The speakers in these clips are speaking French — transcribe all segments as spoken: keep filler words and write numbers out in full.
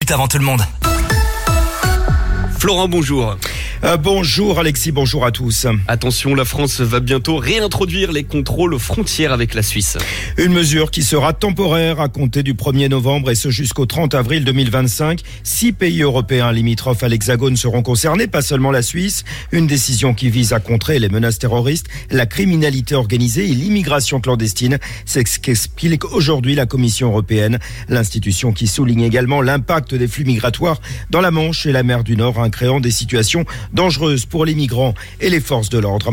Avant tout le monde. Florent, bonjour. Euh, bonjour Alexis, bonjour à tous. Attention, la France va bientôt réintroduire les contrôles aux frontières avec la Suisse. Une mesure qui sera temporaire à compter du premier novembre et ce jusqu'au trente avril deux mille vingt-cinq. Six pays européens limitrophes à l'Hexagone seront concernés, pas seulement la Suisse. Une décision qui vise à contrer les menaces terroristes, la criminalité organisée et l'immigration clandestine. C'est ce qu'explique aujourd'hui la Commission européenne. L'institution qui souligne également l'impact des flux migratoires dans la Manche et la mer du Nord, en créant des situations dangereuse pour les migrants et les forces de l'ordre.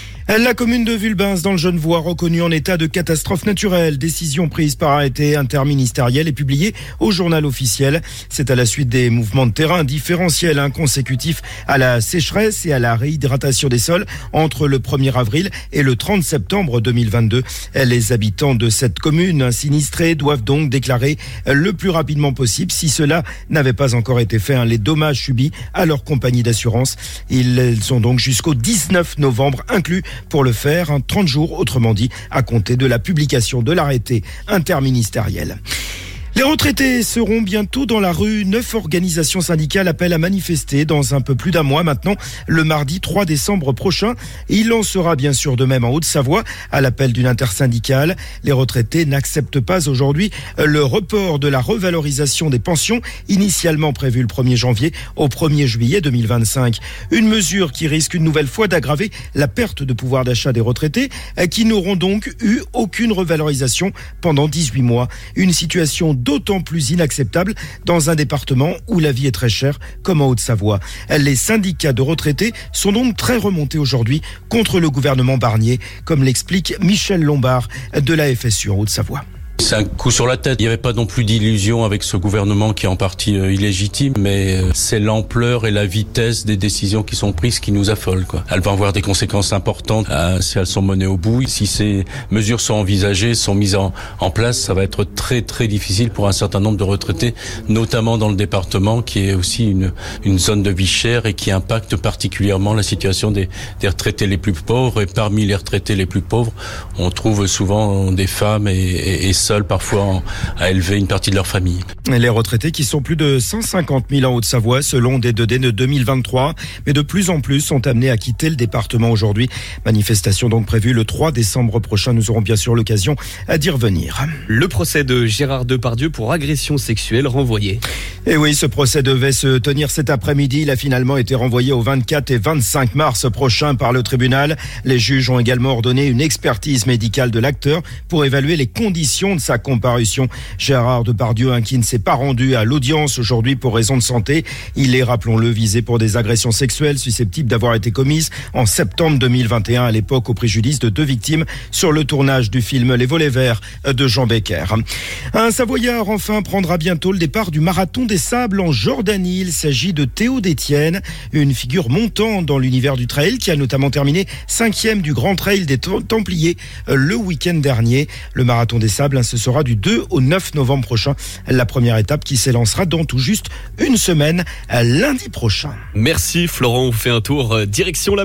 La commune de Vulbens dans le Genevois reconnue en état de catastrophe naturelle. Décision prise par arrêté interministériel et publiée au journal officiel. C'est à la suite des mouvements de terrain différentiels hein, consécutifs à la sécheresse et à la réhydratation des sols entre le premier avril et le trente septembre deux mille vingt-deux. Les habitants de cette commune sinistrée doivent donc déclarer le plus rapidement possible, si cela n'avait pas encore été fait, hein, les dommages subis à leur compagnie d'assurance. Ils sont donc jusqu'au dix-neuf novembre inclus pour le faire, hein, trente jours, autrement dit, à compter de la publication de l'arrêté interministériel. Les retraités seront bientôt dans la rue. Neuf organisations syndicales appellent à manifester dans un peu plus d'un mois maintenant, le mardi trois décembre prochain. Il en sera bien sûr de même en Haute-Savoie, à l'appel d'une intersyndicale. Les retraités n'acceptent pas aujourd'hui le report de la revalorisation des pensions, initialement prévue le premier janvier au premier juillet deux mille vingt-cinq. Une mesure qui risque une nouvelle fois d'aggraver la perte de pouvoir d'achat des retraités, qui n'auront donc eu aucune revalorisation pendant dix-huit mois. Une situation d'autant plus inacceptable dans un département où la vie est très chère, comme en Haute-Savoie. Les syndicats de retraités sont donc très remontés aujourd'hui contre le gouvernement Barnier, comme l'explique Michel Lombard de la F S U en Haute-Savoie. C'est un coup sur la tête. Il n'y avait pas non plus d'illusion avec ce gouvernement qui est en partie euh, illégitime, mais euh, c'est l'ampleur et la vitesse des décisions qui sont prises qui nous affolent, quoi. Elles vont avoir des conséquences importantes euh, si elles sont menées au bout. Si ces mesures sont envisagées, sont mises en, en place, ça va être très très difficile pour un certain nombre de retraités, notamment dans le département qui est aussi une, une zone de vie chère et qui impacte particulièrement la situation des, des retraités les plus pauvres. Et parmi les retraités les plus pauvres, on trouve souvent des femmes et, et, et seuls parfois à élever une partie de leur famille. Les retraités qui sont plus de cent cinquante mille en Haute-Savoie selon des données de deux mille vingt-trois, mais de plus en plus sont amenés à quitter le département aujourd'hui. Manifestation donc prévue le trois décembre prochain. Nous aurons bien sûr l'occasion d'y revenir. Le procès de Gérard Depardieu pour agression sexuelle renvoyé. Et oui, ce procès devait se tenir cet après-midi. Il a finalement été renvoyé au vingt-quatre et vingt-cinq mars prochain par le tribunal. Les juges ont également ordonné une expertise médicale de l'acteur pour évaluer les conditions de sa comparution. Gérard Depardieu, hein, qui ne s'est pas rendu à l'audience aujourd'hui pour raison de santé. Il est, rappelons-le, visé pour des agressions sexuelles susceptibles d'avoir été commises en septembre deux mille vingt et un, à l'époque au préjudice de deux victimes sur le tournage du film Les Volets Verts de Jean Becker. Un Savoyard, enfin, prendra bientôt le départ du Marathon des Sables en Jordanie. Il s'agit de Théo Détienne, une figure montante dans l'univers du trail qui a notamment terminé cinquième du Grand Trail des Templiers le week-end dernier. Le Marathon des Sables, ce sera du deux au neuf novembre prochain. La première étape qui s'élancera dans tout juste une semaine, lundi prochain. Merci Florent, on fait un tour direction la